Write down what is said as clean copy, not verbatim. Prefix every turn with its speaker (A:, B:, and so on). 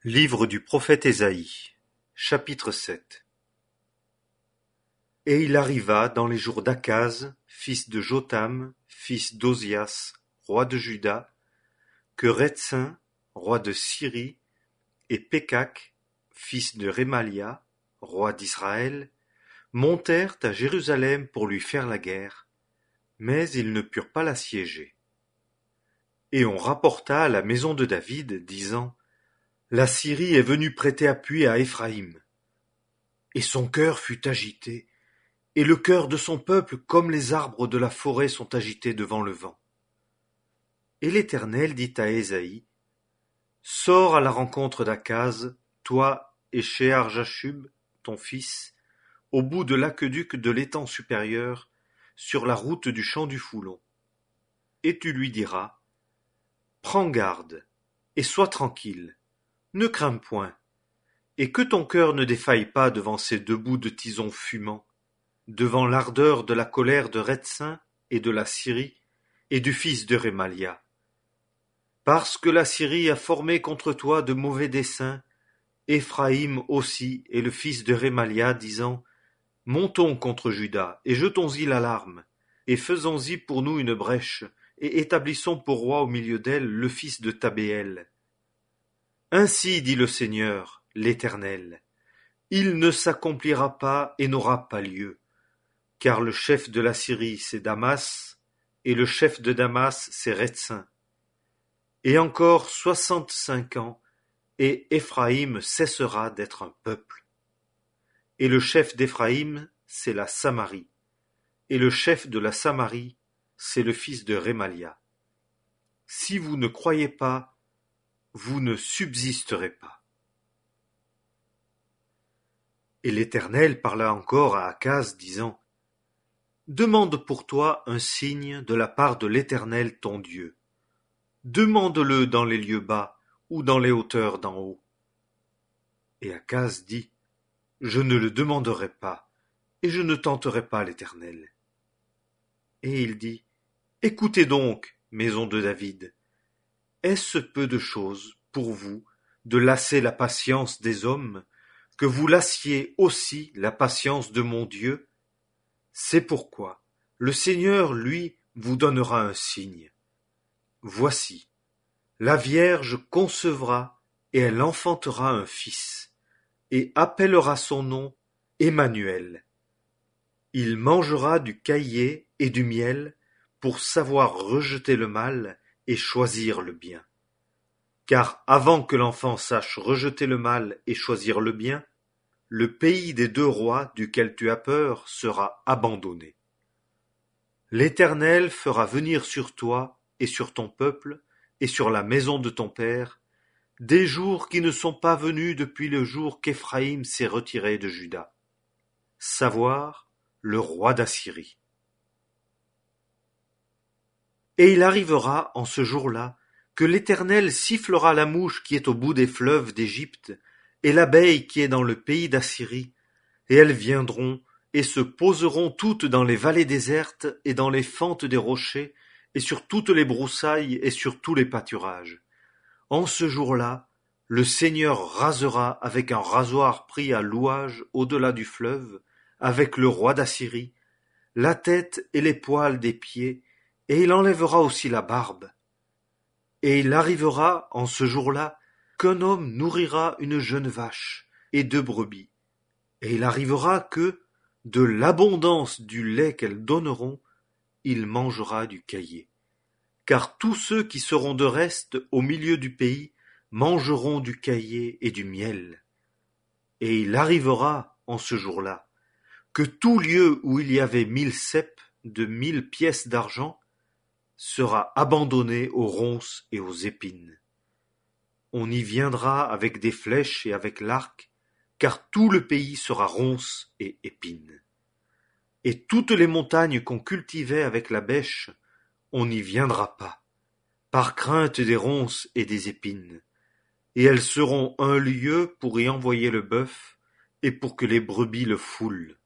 A: Livre du prophète Ésaïe, chapitre 7. Et il arriva dans les jours d'Akaz, fils de Jotham, fils d'Ozias, roi de Juda, que Rétsin, roi de Syrie, et Pékak, fils de Rémalia, roi d'Israël, montèrent à Jérusalem pour lui faire la guerre, mais ils ne purent pas l'assiéger. Et on rapporta à la maison de David, disant: La Syrie est venue prêter appui à Éphraïm. Et son cœur fut agité, et le cœur de son peuple comme les arbres de la forêt sont agités devant le vent. Et l'Éternel dit à Ésaïe: Sors à la rencontre d'Akaz, toi et Shear-Jashub, ton fils, au bout de l'aqueduc de l'étang supérieur, sur la route du champ du Foulon. Et tu lui diras: Prends garde, et sois tranquille, ne crains point, et que ton cœur ne défaille pas devant ces deux bouts de tison fumants, devant l'ardeur de la colère de Rétsin et de la Syrie et du fils de Rémalia. Parce que la Syrie a formé contre toi de mauvais desseins, Éphraïm aussi et le fils de Rémalia, disant: Montons contre Juda, et jetons-y l'alarme, et faisons-y pour nous une brèche, et établissons pour roi au milieu d'elle le fils de Tabéel. Ainsi dit le Seigneur, l'Éternel, il ne s'accomplira pas et n'aura pas lieu, car le chef de la Syrie c'est Damas, et le chef de Damas c'est Rétsin. Et encore 65 ans, et Éphraïm cessera d'être un peuple. Et le chef d'Éphraïm c'est la Samarie, et le chef de la Samarie c'est le fils de Rémalia. Si vous ne croyez pas, vous ne subsisterez pas. Et l'Éternel parla encore à Akaz, disant: Demande pour toi un signe de la part de l'Éternel ton Dieu. Demande-le dans les lieux bas ou dans les hauteurs d'en haut. Et Akaz dit: Je ne le demanderai pas, et je ne tenterai pas l'Éternel. Et il dit: Écoutez donc, maison de David, est-ce peu de chose pour vous de lasser la patience des hommes, que vous lassiez aussi la patience de mon Dieu? C'est pourquoi le Seigneur, lui, vous donnera un signe. Voici, la Vierge concevra et elle enfantera un fils, et appellera son nom Emmanuel. Il mangera du caillé et du miel pour savoir rejeter le mal et choisir le bien. Car avant que l'enfant sache rejeter le mal et choisir le bien, le pays des deux rois duquel tu as peur sera abandonné. L'Éternel fera venir sur toi et sur ton peuple et sur la maison de ton père des jours qui ne sont pas venus depuis le jour qu'Éphraïm s'est retiré de Juda, savoir le roi d'Assyrie. Et il arrivera en ce jour-là que l'Éternel sifflera la mouche qui est au bout des fleuves d'Égypte et l'abeille qui est dans le pays d'Assyrie, et elles viendront et se poseront toutes dans les vallées désertes et dans les fentes des rochers et sur toutes les broussailles et sur tous les pâturages. En ce jour-là, le Seigneur rasera avec un rasoir pris à louage au-delà du fleuve, avec le roi d'Assyrie, la tête et les poils des pieds, et il enlèvera aussi la barbe. Et il arrivera en ce jour-là qu'un homme nourrira une jeune vache et 2 brebis. Et il arrivera que, de l'abondance du lait qu'elles donneront, il mangera du caillé. Car tous ceux qui seront de reste au milieu du pays mangeront du caillé et du miel. Et il arrivera en ce jour-là que tout lieu où il y avait 1000 ceps de 1000 pièces d'argent sera abandonné aux ronces et aux épines. On y viendra avec des flèches et avec l'arc, car tout le pays sera ronces et épines. Et toutes les montagnes qu'on cultivait avec la bêche, on n'y viendra pas, par crainte des ronces et des épines, et elles seront un lieu pour y envoyer le bœuf, et pour que les brebis le foulent.